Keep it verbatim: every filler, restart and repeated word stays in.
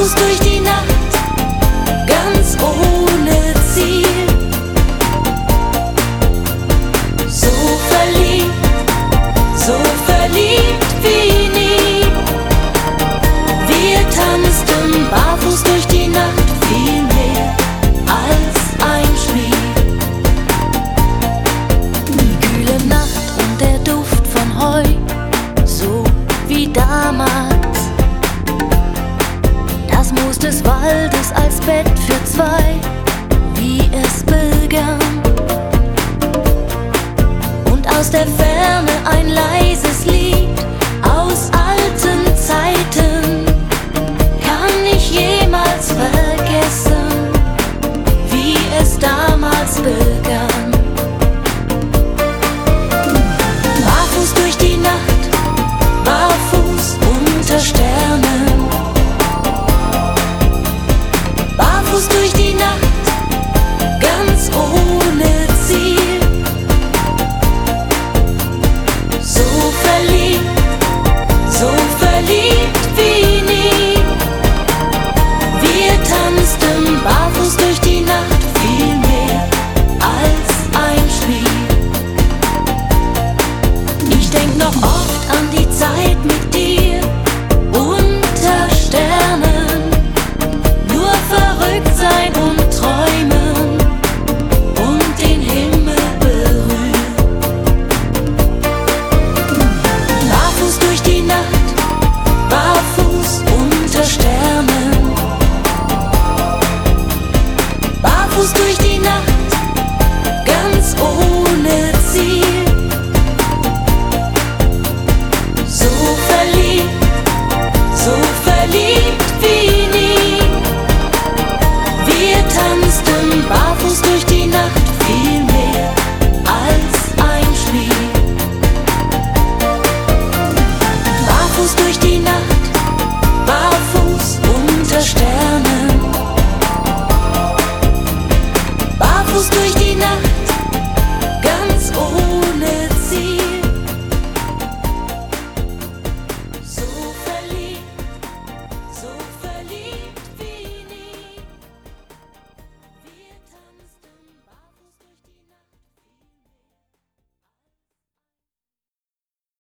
barfuß durch die Nacht, ganz ohne Ziel. So verliebt, so verliebt wie nie. Wir tanzten barfuß durch die Nacht, viel mehr als ein Spiel. Die kühle Nacht und der Duft von Heu, so wie damals. Das Moos des Waldes als Bett für zwei, wie es begann. Und aus der Ferne ein leises Lied aus alten Zeiten. Kann ich jemals vergessen, wie es damals begann. Barfuß durch die Nacht, barfuß unter Sternen. Barfuß durch die Nacht, ganz ohne Ziel. So verliebt, so verliebt wie nie. Wir tanzten barfuß durch die Nacht, viel mehr als ein Spiel. Ich denk noch oft an die Zeit mit dir unter Sternen. Nur verrückt sein und träumen und den Himmel berühren. Barfuß durch die Nacht, barfuß unter Sternen. Barfuß durch die Nacht, ganz ohne Ziel. So verliebt, so verliebt wie nie. Wir tanzten barfuß durch die Nacht, viel mehr als ein Spiel. Barfuß durch die Nacht, barfuß unter Sternen. Barfuß durch die